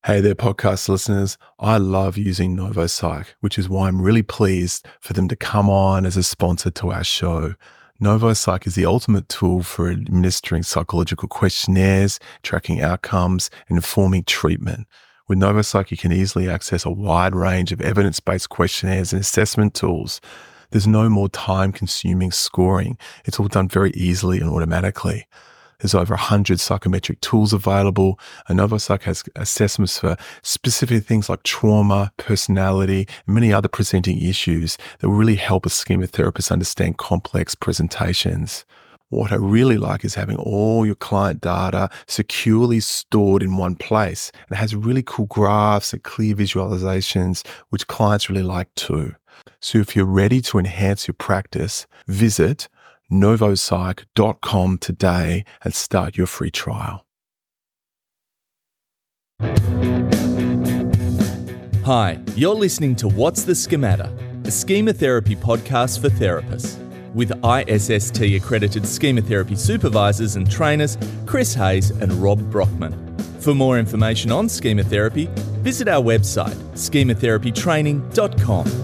Hey there, podcast listeners. I love using NovoPsych, which is why I'm really pleased for them to come on as a sponsor to our show. NovoPsych is the ultimate tool for administering psychological questionnaires, tracking outcomes, and informing treatment. With NovoPsych, you can easily access a wide range of evidence-based questionnaires and assessment tools. There's no more time-consuming scoring. It's all done very easily and automatically. There's over 100 psychometric tools available, and NovoPsych has assessments for specific things like trauma, personality, and many other presenting issues that will really help a schema therapist understand complex presentations. What I really like is having all your client data securely stored in one place. It has really cool graphs and clear visualizations, which clients really like too. So if you're ready to enhance your practice, visit novopsych.com today and start your free trial. Hi, you're listening to What's the Schemata, a schema therapy podcast for therapists, with ISST accredited schema therapy supervisors and trainers Chris Hayes and Rob Brockman. For more information on schema therapy, visit our website schematherapytraining.com.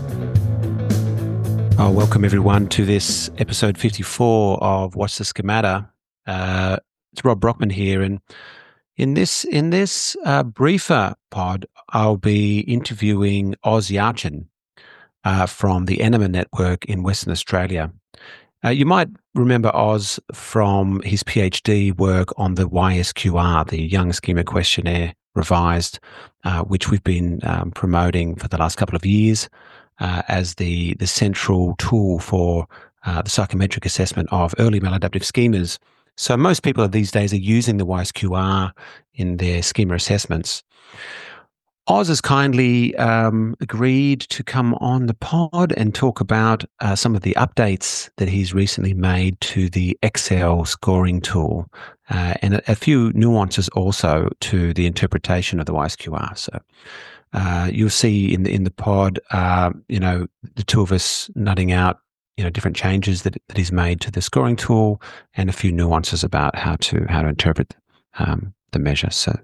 Welcome everyone to this episode 54 of What's the Schemata. It's Rob Brockman here, and in this briefer pod, I'll be interviewing Oz Yalcin from the Enema Network in Western Australia. You might remember Oz from his PhD work on the YSQR, the Young Schema Questionnaire Revised, which we've been promoting for the last couple of years. As the central tool for the psychometric assessment of early maladaptive schemas. So most people these days are using the YSQR in their schema assessments. Oz has kindly agreed to come on the pod and talk about some of the updates that he's recently made to the Excel scoring tool and a few nuances also to the interpretation of the YSQR. So you'll see in the pod, the two of us nutting out, different changes that he's made to the scoring tool and a few nuances about how to interpret the measure. So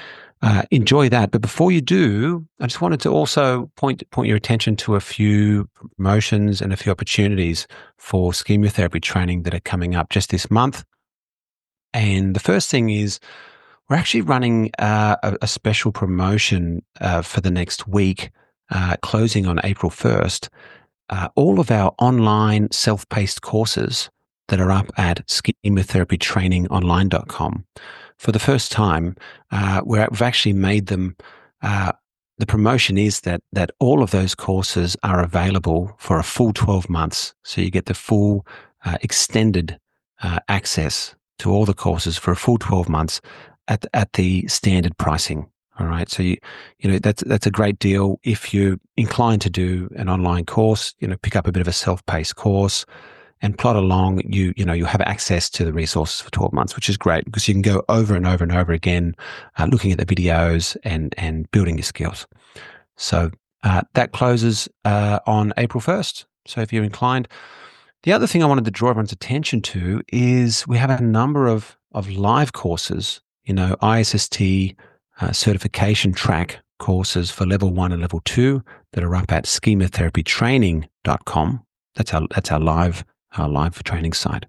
enjoy that. But before you do, I just wanted to also point your attention to a few promotions and a few opportunities for schema therapy training that are coming up just this month. And the first thing is, we're actually running a special promotion for the next week, closing on April 1st. All of our online self-paced courses that are up at schematherapytrainingonline.com. For the first time, we've actually made them, the promotion is that all of those courses are available for a full 12 months. So you get the full extended access to all the courses for a full 12 months at the standard pricing. All right. So that's a great deal. If you're inclined to do an online course, pick up a bit of a self-paced course and plot along, you have access to the resources for 12 months, which is great because you can go over and over and over again, looking at the videos and building your skills. So that closes on April 1st. So if you're inclined. The other thing I wanted to draw everyone's attention to is we have a number of live courses, ISST certification track courses for level 1 and level 2 that are up at schematherapytraining.com. That's our live training site.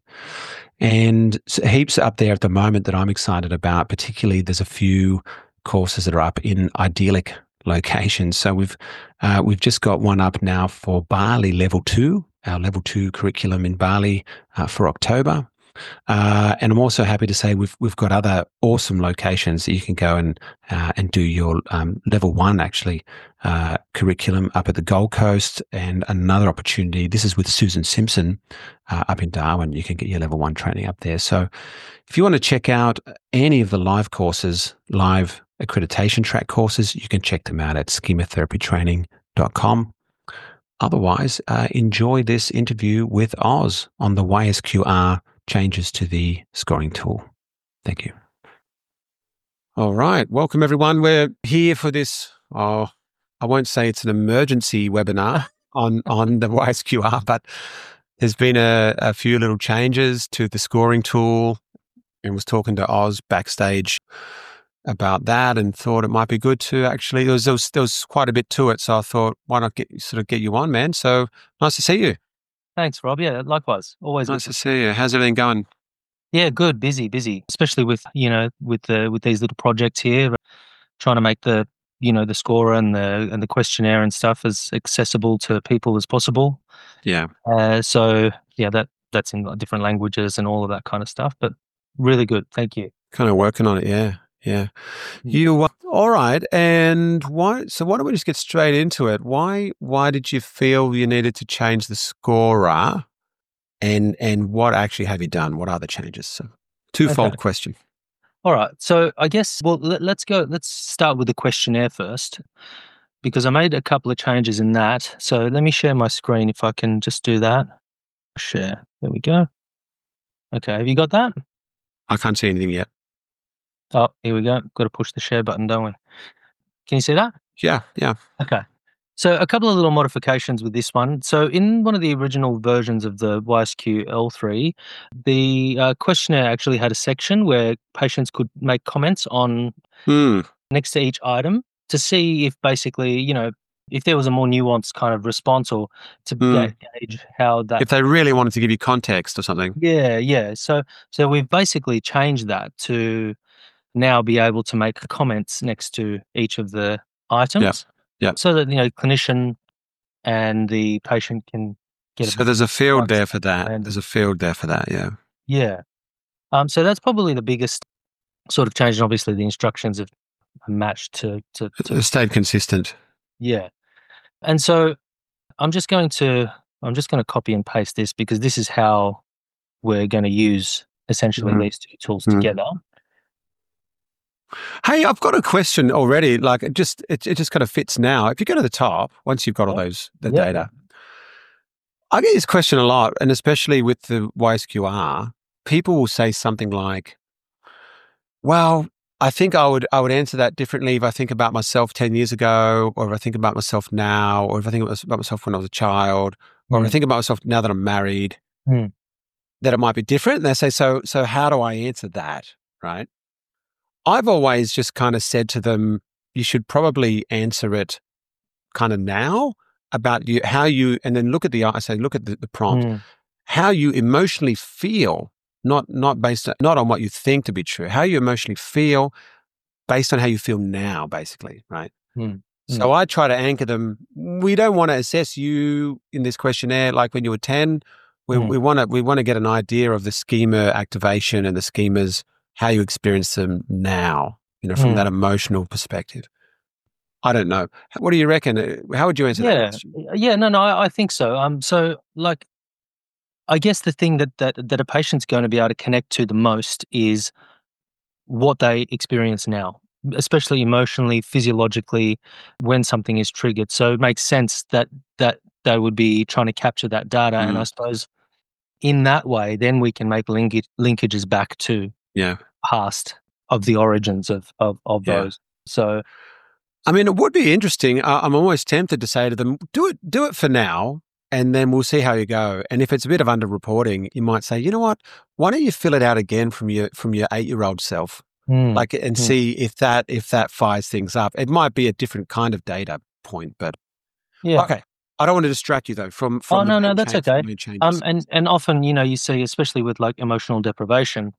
And heaps up there at the moment that I'm excited about. Particularly, there's a few courses that are up in idyllic locations. So we've just got one up now for Bali level 2, our level 2 curriculum in Bali for October. And I'm also happy to say we've got other awesome locations that you can go and do your level 1 actually curriculum up at the Gold Coast, and another opportunity. This is with Susan Simpson up in Darwin. You can get your level 1 training up there. So if you want to check out any of the live courses, live accreditation track courses, you can check them out at schematherapytraining.com. Otherwise, enjoy this interview with Oz on the YSQR changes to the scoring tool. Thank you. All right. Welcome, everyone. We're here for this, I won't say it's an emergency webinar on the YSQR, but there's been a few little changes to the scoring tool, and was talking to Oz backstage about that and thought it might be good to actually, there was quite a bit to it. So I thought, why not get you on, man? So nice to see you. Thanks, Rob. Yeah, likewise. Always nice to see you. How's everything going? Yeah, good. Busy, especially with these little projects here, trying to make the scorer and the questionnaire and stuff as accessible to people as possible. Yeah. So yeah, that's in different languages and all of that kind of stuff, but really good. Thank you. Kind of working on it. Yeah. Yeah. You all right? And why? So why don't we just get straight into it? Why did you feel you needed to change the scorer? And what actually have you done? What are the changes? So, twofold question. All right. So I guess, well, let's start with the questionnaire first, because I made a couple of changes in that. So let me share my screen if I can just do that. Share. There we go. Okay. Have you got that? I can't see anything yet. Oh, here we go. Got to push the share button, don't we? Can you see that? Yeah. Okay. So a couple of little modifications with this one. So in one of the original versions of the YSQ L3, the questionnaire actually had a section where patients could make comments on next to each item to see if basically, if there was a more nuanced kind of response or to gauge how that... If they really wanted to give you context or something. Yeah. So we've basically changed that to now be able to make comments next to each of the items. Yeah. So that, clinician and the patient can get... So there's a field there for that. There's a field there for that, yeah. Yeah. So that's probably the biggest sort of change. And obviously the instructions have matched to stayed consistent. Yeah. And so I'm just going to copy and paste this because this is how we're going to use essentially these two tools together. Hey, I've got a question already. Like it just kind of fits now. If you go to the top, once you've got all the data, I get this question a lot, and especially with the YSQR, people will say something like, "Well, I think I would answer that differently if I think about myself 10 years ago, or if I think about myself now, or if I think about myself when I was a child, or if I think about myself now that I'm married, that it might be different." And they say, "So how do I answer that?" Right? I've always just kind of said to them, you should probably answer it kind of now about how you, and then look at the prompt, how you emotionally feel, not on what you think to be true, how you emotionally feel based on how you feel now, basically, right? So I try to anchor them. We don't want to assess you in this questionnaire like when you were 10. We want to get an idea of the schema activation and the schemas, how you experience them now, from that emotional perspective. I don't know. What do you reckon? How would you answer that question? Yeah, no, I think so. So like, I guess the thing that a patient's going to be able to connect to the most is what they experience now, especially emotionally, physiologically, when something is triggered. So it makes sense that they would be trying to capture that data. And I suppose in that way, then we can make linkages back to past of the origins of those. So, I mean, it would be interesting. I'm always tempted to say to them, do it for now, and then we'll see how you go. And if it's a bit of underreporting, you might say, you know what? Why don't you fill it out again from your 8-year-old self, see if that fires things up. It might be a different kind of data point, but okay. I don't want to distract you though from. Oh no, that's okay. And often, you see, especially with like emotional deprivation,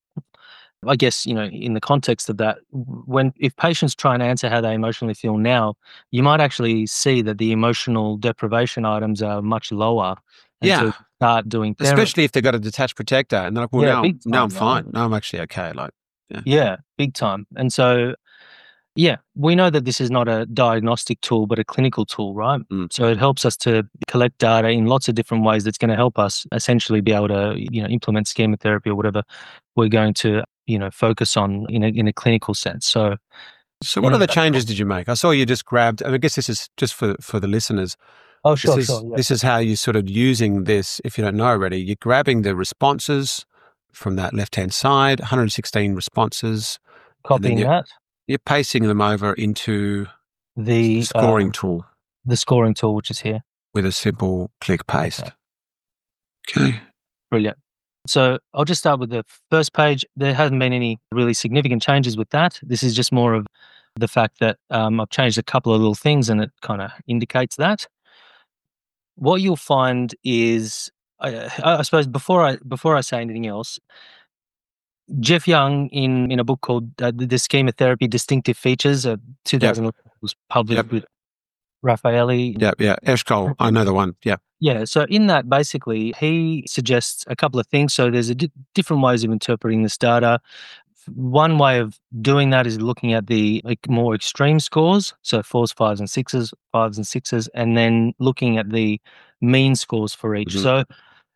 I guess, in the context of that, if patients try and answer how they emotionally feel now, you might actually see that the emotional deprivation items are much lower. Yeah. Start doing therapy. Especially if they've got a detached protector and they're like, well, now I'm fine. Now I'm actually okay. Like, yeah, big time. And so, we know that this is not a diagnostic tool, but a clinical tool, right? So it helps us to collect data in lots of different ways that's going to help us essentially be able to, implement schema therapy or whatever we're going to, focus on in a clinical sense. So what other changes did you make? I saw you just grabbed, I guess this is just for the listeners. Oh, sure. This is how you're sort of using this, if you don't know already. You're grabbing the responses from that left-hand side, 116 responses. Copying that. You're pasting them over into the scoring tool. The scoring tool, which is here. With a simple click paste. Okay. Brilliant. So I'll just start with the first page. There hasn't been any really significant changes with that. This is just more of the fact that I've changed a couple of little things, and it kind of indicates that. What you'll find is, I suppose before I say anything else, Jeff Young in a book called The Schema Therapy: Distinctive Features, 2000 was published with Raffaelli. Yeah. Eshkol, I know the one. Yeah. Yeah. So in that, basically, he suggests a couple of things. So there's different ways of interpreting this data. One way of doing that is looking at the more extreme scores, so 4s, 5s, and 6s, 5s and 6s, and then looking at the mean scores for each. Mhm. So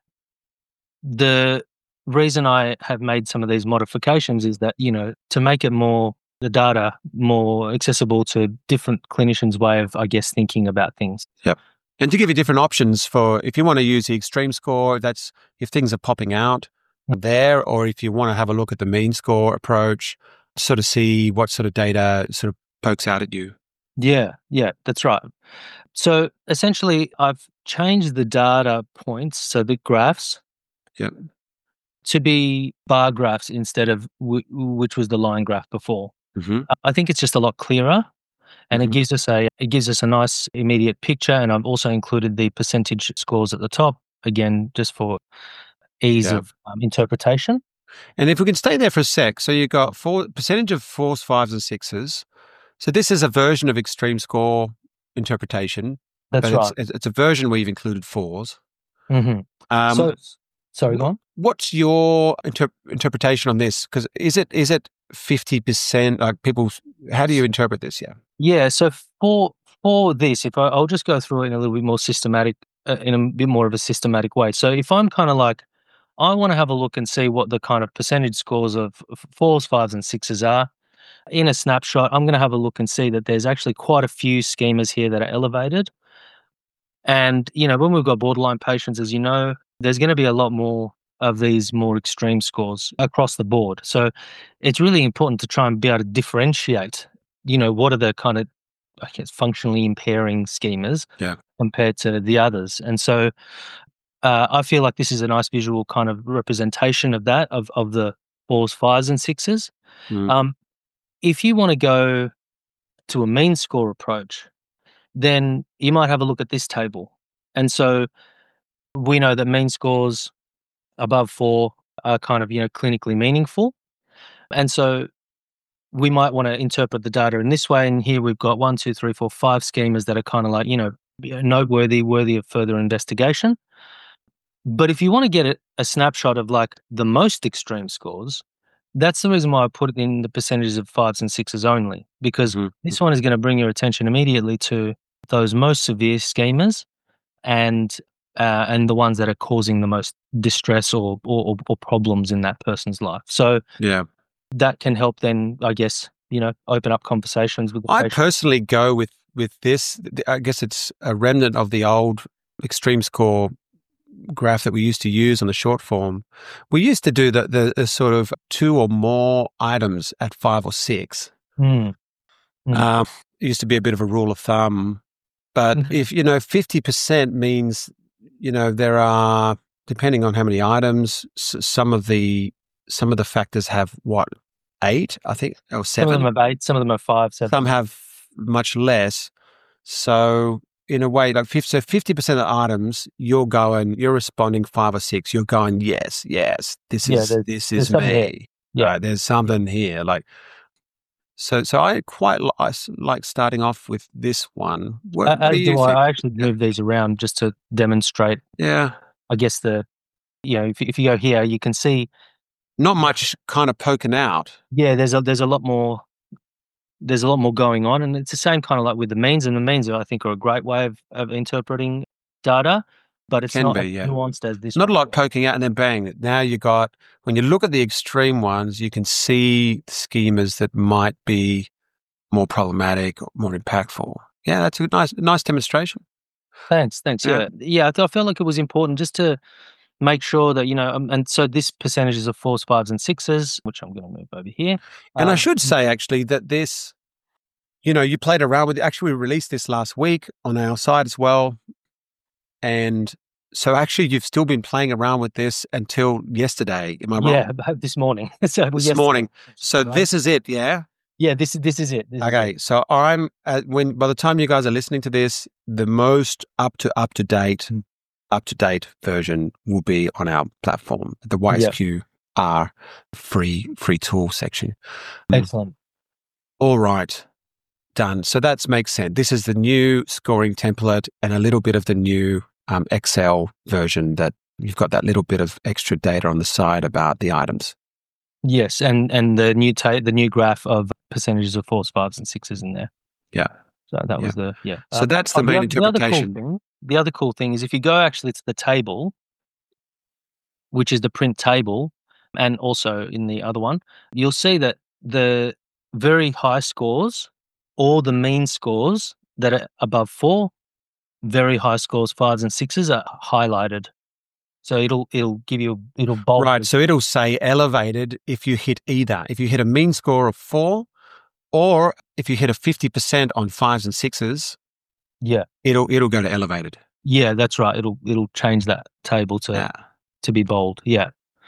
the reason I have made some of these modifications is that, to make the data more accessible to different clinicians' way of, I guess, thinking about things. Yep. And to give you different options for if you want to use the extreme score, that's if things are popping out there, or if you want to have a look at the mean score approach, sort of see what sort of data sort of pokes out at you. Yeah, that's right. So essentially, I've changed the data points, so the graphs, Yep. to be bar graphs instead of which was the line graph before. Mm-hmm. I think it's just a lot clearer, and it gives us a nice immediate picture. And I've also included the percentage scores at the top, again, just for ease of interpretation. And if we can stay there for a sec, so you've got percentage of 4s, 5s, and 6s. So this is a version of extreme score interpretation. That's right. It's a version where you've included 4s. Mm-hmm. Sorry, go on. What's your interpretation on this? Because is it 50%? Like people, how do you interpret this? Yeah. So for this, if I'll just go through it in a little bit more systematic, in a bit more of a systematic way. So if I'm kind of like, I want to have a look and see what the kind of percentage scores of 4s, 5s, and 6s are. In a snapshot, I'm going to have a look and see that there's actually quite a few schemas here that are elevated. And, when we've got borderline patients, as you know, there's going to be a lot more of these more extreme scores across the board. So it's really important to try and be able to differentiate, what are the kind of, I guess, functionally impairing schemas compared to the others. And so I feel like this is a nice visual kind of representation of that, of the 4s, 5s, and 6s. If you want to go to a mean score approach, then you might have a look at this table. And so we know that mean scores above 4 are kind of, clinically meaningful. And so we might want to interpret the data in this way. And here we've got 1, 2, 3, 4, 5 schemas that are kind of like, noteworthy, worthy of further investigation. But if you want to get a snapshot of like the most extreme scores, that's the reason why I put it in the percentages of 5s and 6s only, because this one is going to bring your attention immediately to those most severe schemas and the ones that are causing the most distress or problems in that person's life. So that can help then, I guess, open up conversations with the patient. I personally go with this. I guess it's a remnant of the old extreme score graph that we used to use on the short form. We used to do the sort of 2 or more items at 5 or 6. It used to be a bit of a rule of thumb. But if, 50% means, there are, depending on how many items, some of the factors have 8, I think, or 7. Some of them have 8, some of them have 5, 7. Some have much less. So in a way, like 50% of the items, you're responding 5 or 6. You're going, yes, this is me. Yeah, there's something here. Like, so I quite like starting off with this one. As do I. I actually move these around just to demonstrate. Yeah, I guess if you go here, you can see not much kind of poking out. Yeah, there's a lot more. There's a lot more going on, and it's the same kind of like with the means. And the means, I think, are a great way of interpreting data, but it's not as nuanced as this. Not a lot poking out, and then bang. Now you got, when you look at the extreme ones, you can see schemas that might be more problematic, or more impactful. Yeah, that's a nice demonstration. Thanks. Yeah. I felt like it was important just to make sure that, and so this percentage is of 4s, 5s, and 6s, which I'm going to move over here. And I should say, actually, that this, you played around with it. Actually, we released this last week on our site as well. And So actually, you've still been playing around with this until yesterday. Am I wrong? Yeah, this morning. So This morning. So this is it, yeah? Yeah, this is it. This is Okay, it. so I'm by the time you guys are listening to this, the most up to date version will be on our platform, the YSQR free tool section. Excellent. All right, done. So that makes sense. This is the new scoring template and a little bit of the new Excel version that you've got that little bit of extra data on the side about the items. Yes, and the new graph of percentages of 4s, 5s, and 6s in there. Yeah. So that was So that's the main interpretation. The other cool thing is if you go actually to the table, which is the print table, and also in the other one, you'll see that the very high scores or the mean scores that are above 4, very high scores, 5s and 6s are highlighted. So it'll bold. Right. So it'll say elevated if you hit either. If you hit a mean score of 4, or if you hit a 50% on 5s and 6s, it'll go to elevated. Yeah, that's right. It'll change that table to be bold. Yeah.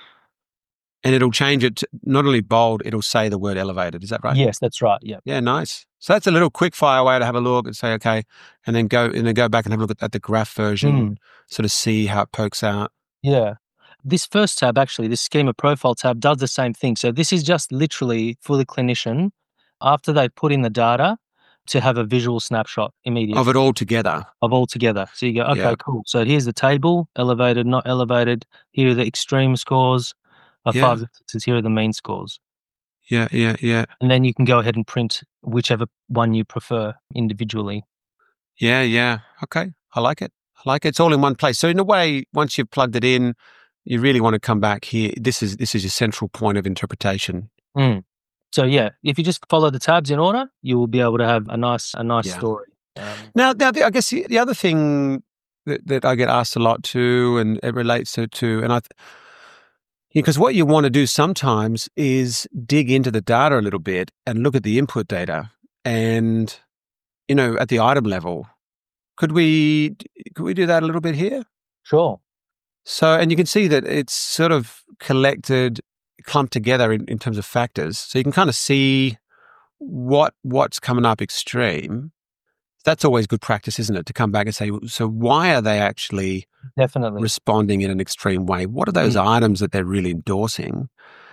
And it'll change it to not only bold, it'll say the word elevated. Is that right? Yes, that's right. Yeah. Yeah, nice. So that's a little quick fire way to have a look and say, okay, and then go back and have a look at the graph version, sort of see how it pokes out. Yeah. This first tab, actually, this schema profile tab does the same thing. So this is just literally for the clinician after they put in the data to have a visual snapshot immediately. Of it all together. So you go, okay, cool. So here's the table, elevated, not elevated. Here are the extreme scores. 5s and 6s, here are the mean scores. Yeah. And then you can go ahead and print whichever one you prefer individually. Yeah. Okay. I like it. It's all in one place. So in a way, once you've plugged it in, you really want to come back here. This is your central point of interpretation. So yeah, if you just follow the tabs in order, you will be able to have a nice story. Now, I guess the other thing that I get asked a lot too, and it relates to, and because what you want to do sometimes is dig into the data a little bit and look at the input data, and at the item level. Could we do that a little bit here? Sure. So, and you can see that it's sort of clumped together in terms of factors. So you can kind of see what's coming up extreme. That's always good practice, isn't it? To come back and say, so why are they actually definitely responding in an extreme way? What are those items that they're really endorsing?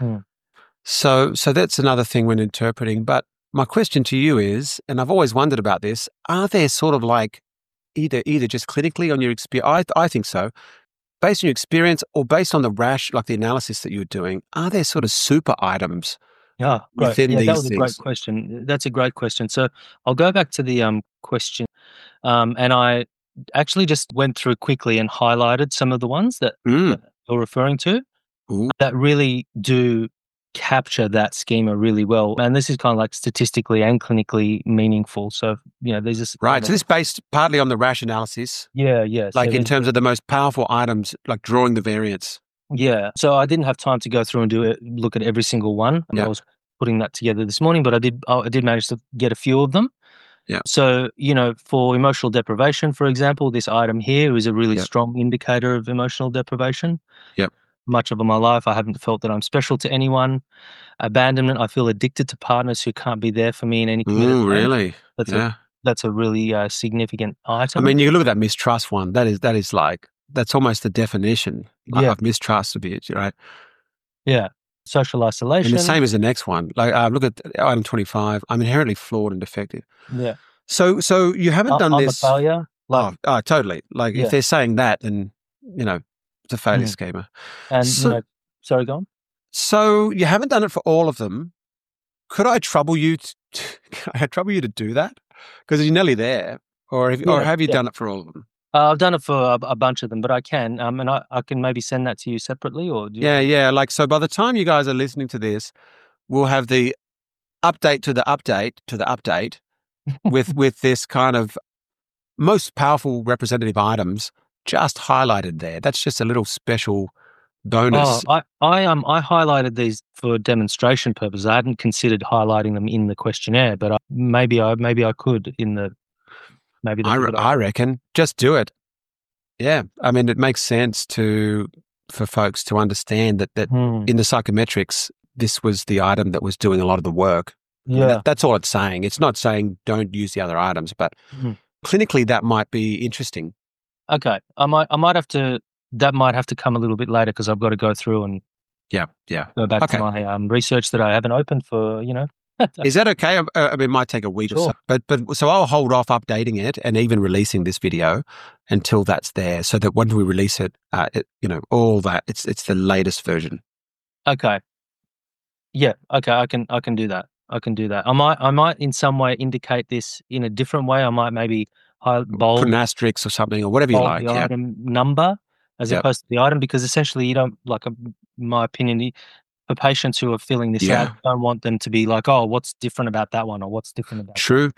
So that's another thing when interpreting. But my question to you is, and I've always wondered about this, are there sort of like either just clinically on your experience, I think so, based on your experience or based on the like the analysis that you're doing, are there sort of super items within these things? That was a great question. That's a great question. So I'll go back to the question, and I actually just went through quickly and highlighted some of the ones that you're referring to that really do capture that schema really well. And this is kind of like statistically and clinically meaningful. So, there's this... Right. So this is based partly on the rash analysis. Yeah. Like in terms of the most powerful items, like drawing the variance. Yeah. So I didn't have time to go through and look at every single one. I was putting that together this morning, but I did manage to get a few of them. Yeah. So, for emotional deprivation, for example, this item here is a really strong indicator of emotional deprivation. Yep. Much of my life, I haven't felt that I'm special to anyone. Abandonment, I feel addicted to partners who can't be there for me in any committed way. Really? That's a really significant item. I mean, you look at that mistrust one. That is like, that's almost the definition of mistrust of it, right? Yeah. Social isolation. And the same as the next one. Like, look at item 25. I'm inherently flawed and defective. Yeah. So you haven't done this. I'm a failure. Totally. Like, if they're saying that, then it's a failure schema. And sorry, go on. So you haven't done it for all of them. Could I trouble you? To do that? Because you're nearly there, or have you done it for all of them? I've done it for a bunch of them, but I can, and I can maybe send that to you separately, or Like, so by the time you guys are listening to this, we'll have the update to the update with this kind of most powerful representative items just highlighted there. That's just a little special bonus. I highlighted these for demonstration purposes. I hadn't considered highlighting them in the questionnaire, but maybe I could in the maybe. I reckon just do it. Yeah. I mean, it makes sense for folks to understand that in the psychometrics, this was the item that was doing a lot of the work. Yeah. That's all it's saying. It's not saying don't use the other items, but clinically that might be interesting. Okay. I might have to, that might have to come a little bit later because I've got to go through and go back to my research that I haven't opened for, Is that okay? I mean, it might take a week or so, but so I'll hold off updating it and even releasing this video until that's there, so that when we release it, all that it's the latest version. Okay. Yeah. Okay. I can do that. I can do that. I might in some way indicate this in a different way. I might maybe bold, put an asterisk or something, or whatever you like. The item number as opposed to the item, because essentially you don't, like, in my opinion, for patients who are filling this out, don't want them to be like, oh, what's different about that one, or what's different about True.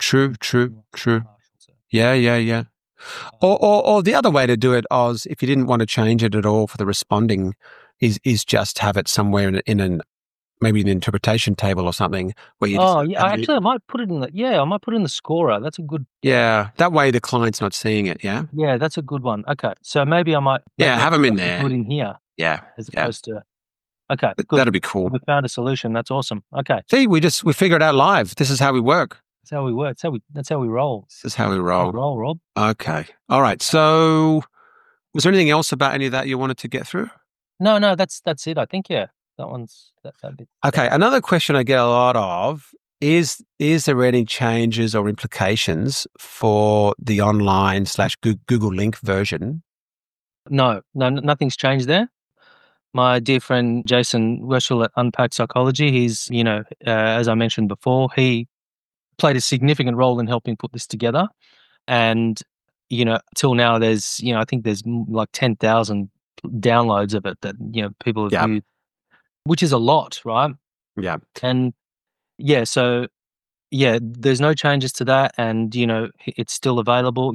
Yeah. Or the other way to do it, Oz, if you didn't want to change it at all for the responding, is just have it somewhere in maybe an interpretation table or something where you. I might put it in I might put it in the scorer. That's a good. Yeah, that way the client's not seeing it. Yeah. Yeah, that's a good one. Okay, so maybe I might. Have them in there. Put in here. Yeah. As opposed to. Okay, good. That'd be cool. We found a solution. That's awesome. Okay. See, we figured it out live. This is how we work. That's how we work. That's how we roll. This is how we roll. Roll, Rob. Okay. All right. So, was there anything else about any of that you wanted to get through? No, that's it. I think that one's that bit. Okay. Another question I get a lot of is there any changes or implications for the online / Google Link version? No, nothing's changed there. My dear friend Jason Werschel at Unpack Psychology, he's, as I mentioned before, he played a significant role in helping put this together. And, till now there's, I think there's like 10,000 downloads of it that, people have viewed, which is a lot, right? Yeah. And so there's no changes to that. And, it's still available.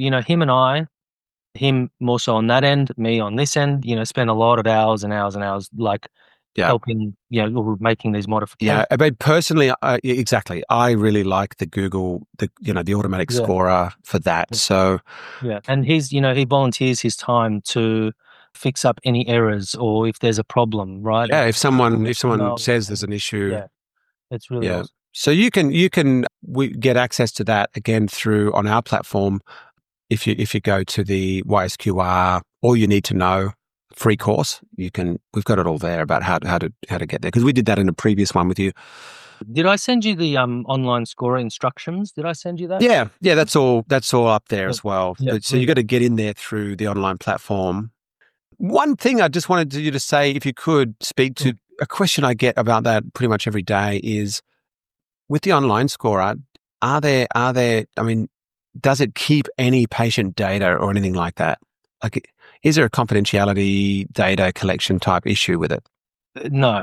Him more so on that end, me on this end, spend a lot of hours and hours and hours, helping, or making these modifications. Yeah, but personally, exactly. I really like the Google, the automatic scorer for that. Yeah. So, and he's, he volunteers his time to fix up any errors or if there's a problem, right? Yeah, if someone says there's an issue, it's really awesome. So you can get access to that again through on our platform. If you go to the YSQR, all you need to know free course, we've got it all there about how to get there, because we did that in a previous one with you. Did I send you the online scorer instructions? Did I send you that? Yeah, that's all up there as well. Yeah, so you got to get in there through the online platform. One thing I just wanted you to say, if you could speak to a question I get about that pretty much every day, is with the online scorer, are there? I mean, does it keep any patient data or anything like that? Like, is there a confidentiality data collection type issue with it? No.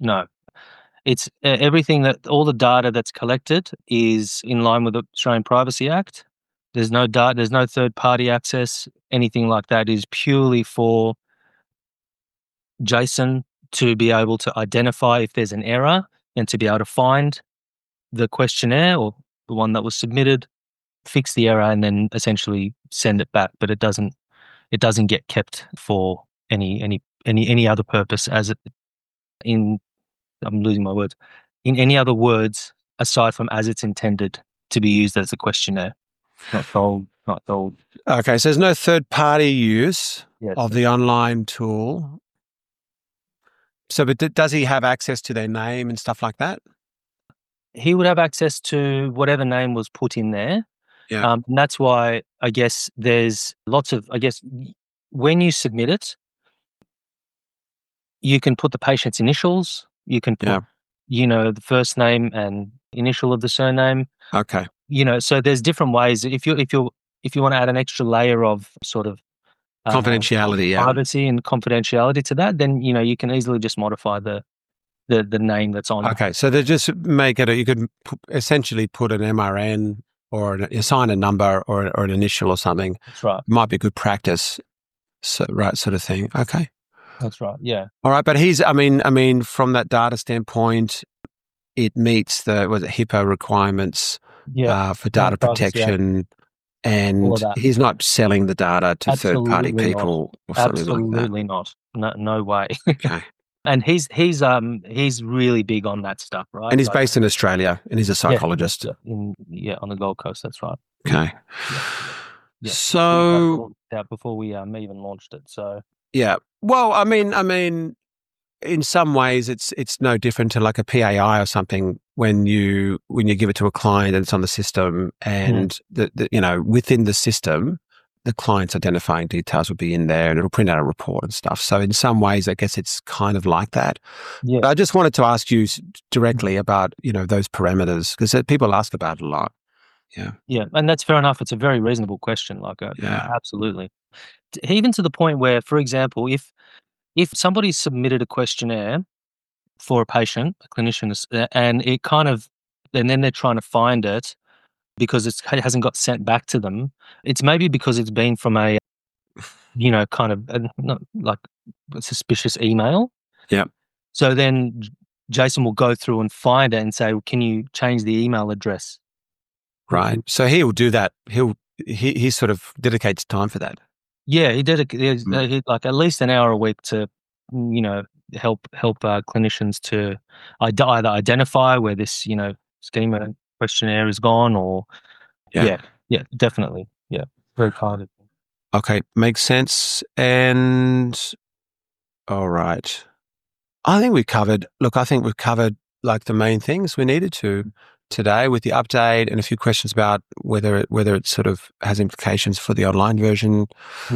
It's everything all the data that's collected is in line with the Australian Privacy Act. There's no data, there's no third party access. Anything like that is purely for Jason to be able to identify if there's an error and to be able to find the questionnaire or the one that was submitted, fix the error, and then essentially send it back. But it doesn't get kept for any other purpose I'm losing my words. In any other words aside from as it's intended to be used as a questionnaire. Not sold. Okay, so there's no third party use of the online tool. So, but does he have access to their name and stuff like that? He would have access to whatever name was put in there. Yeah. And that's why I guess there's lots of, when you submit it, you can put the patient's initials, you can put, the first name and initial of the surname. Okay. So there's different ways. If you want to add an extra layer of sort of confidentiality, privacy and confidentiality to that, then, you can easily just modify the name that's on. Okay. So they just make it, you could essentially put an MRN or assign a number or an initial or something. That's right. Might be good practice. So, right, sort of thing. Okay. That's right. Yeah. All right. But I mean, from that data standpoint, it meets the HIPAA requirements for data protection. And of that. he's not selling the data to third-party Absolutely not. people or something like that. Absolutely not. No way. Okay. And he's really big on that stuff, right? And he's based in Australia, and he's a psychologist. On the Gold Coast. That's right. Okay. Yeah. So before we even launched it. So yeah. Well, I mean, in some ways, it's no different to like a PAI or something when you give it to a client and it's on the system, and the within the system, the client's identifying details will be in there, and it'll print out a report and stuff. So in some ways, I guess it's kind of like that. Yeah. But I just wanted to ask you directly about those parameters, because people ask about it a lot. Yeah. Yeah, and that's fair enough. It's a very reasonable question. Absolutely. Even to the point where, for example, if somebody submitted a questionnaire for a patient, a clinician, and then they're trying to find it because it hasn't got sent back to them, it's maybe because it's been from a, not like a suspicious email. Yeah. So then Jason will go through and find it and say, well, can you change the email address? Right. So he will do that. He sort of dedicates time for that. Yeah, he did like at least an hour a week to, help clinicians to either identify where this, schema questionnaire is gone, or yeah, definitely, very kind of. Okay, makes sense. And all right, I think we've covered like the main things we needed to today with the update and a few questions about whether it sort of has implications for the online version.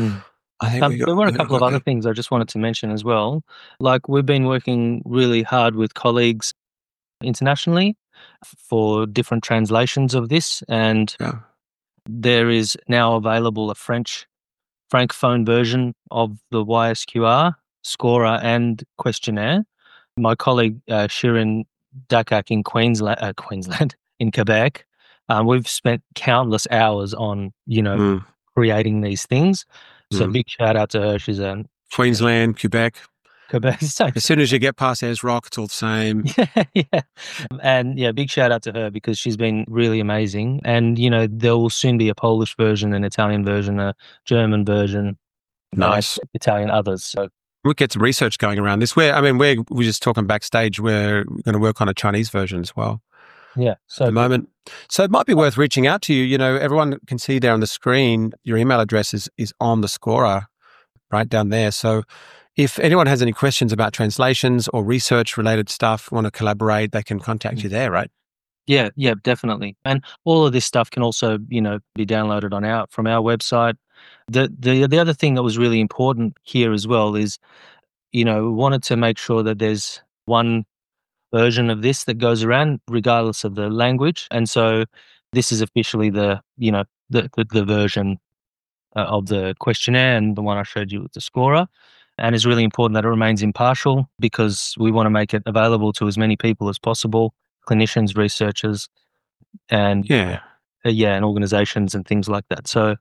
I think there were a couple of other things I just wanted to mention as well. Like, we've been working really hard with colleagues internationally for different translations of this, and there is now available a Francophone version of the YSQR, Scorer, and Questionnaire. My colleague Shirin Dakak in Queensland, in Quebec, we've spent countless hours on, creating these things. So big shout out to her. She's a Queensland, Quebec. So, as soon as you get past Ayers Rock, it's all the same. Yeah. And big shout out to her because she's been really amazing. And, there will soon be a Polish version, an Italian version, a German version. Nice. Italian others. So we'll get some research going around this. We're just talking backstage. We're going to work on a Chinese version as well. Yeah. So at the moment. So it might be worth reaching out to you. Everyone can see there on the screen, your email address is on the Scorer right down there. So if anyone has any questions about translations or research related stuff, want to collaborate, they can contact you there, right? Yeah, definitely. And all of this stuff can also, be downloaded from our website. The other thing that was really important here as well is, we wanted to make sure that there's one version of this that goes around regardless of the language. And so this is officially the version of the questionnaire, and the one I showed you with the Scorer. And it's really important that it remains impartial because we want to make it available to as many people as possible, clinicians, researchers, and and organizations and things like that. So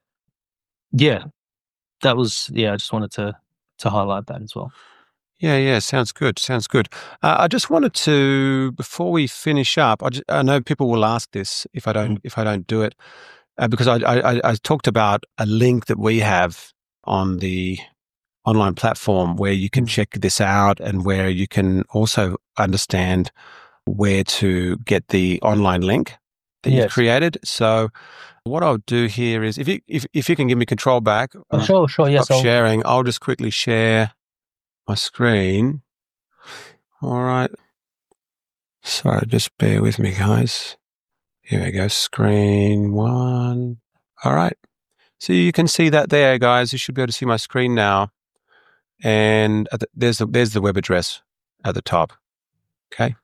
that was I just wanted to highlight that as well. Yeah, sounds good. I just wanted to, before we finish up, I know people will ask this if I don't do it, because I talked about a link that we have on the online platform where you can check this out and where you can also understand where to get the online link that you've created. So what I'll do here is, if you can give me control back, sure, yes, stop sharing. I'll just quickly share my screen. All right. Sorry, just bear with me, guys. Here we go. Screen one. All right. So you can see that there, guys. You should be able to see my screen now. And there's the web address at the top. Okay.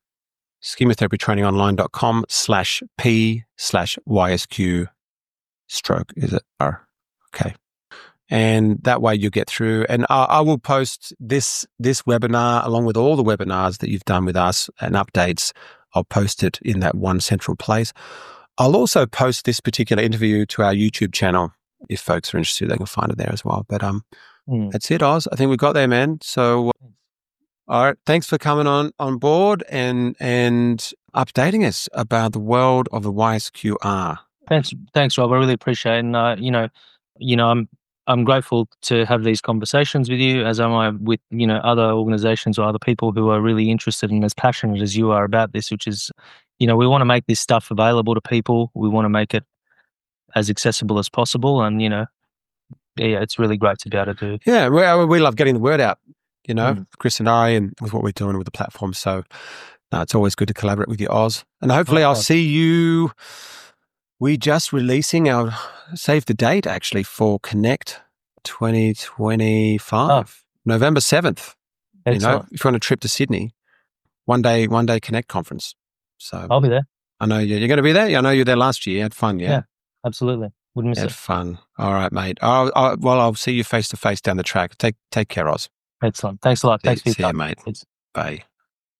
schematherapytrainingonline.com/P/YSQ stroke. Is it R? Okay. And that way you get through. And I will post this webinar along with all the webinars that you've done with us and updates. I'll post it in that one central place. I'll also post this particular interview to our YouTube channel. If folks are interested, they can find it there as well. But that's it, Oz. I think we got there, man. So, all right. Thanks for coming on board and updating us about the world of the YSQR. Thanks, Rob. I really appreciate it. And I'm grateful to have these conversations with you, as am I with other organizations or other people who are really interested and as passionate as you are about this. Which is, we want to make this stuff available to people. We want to make it as accessible as possible, and it's really great to be able to do. Yeah, we love getting the word out. Chris and I, and with what we're doing with the platform. So it's always good to collaborate with you, Oz. And hopefully I'll see you. We're just releasing our save the date actually for Connect 2025, November 7th. Excellent. If you're on a trip to Sydney, one day Connect conference. So I'll be there. I know you're going to be there. I know you were there last year. You had fun, yeah? Yeah, absolutely. Wouldn't miss it. Had fun. All right, mate. I'll see you face to face down the track. Take care, Oz. Excellent. Thanks a lot. Thanks for your time. See you, mate. Bye.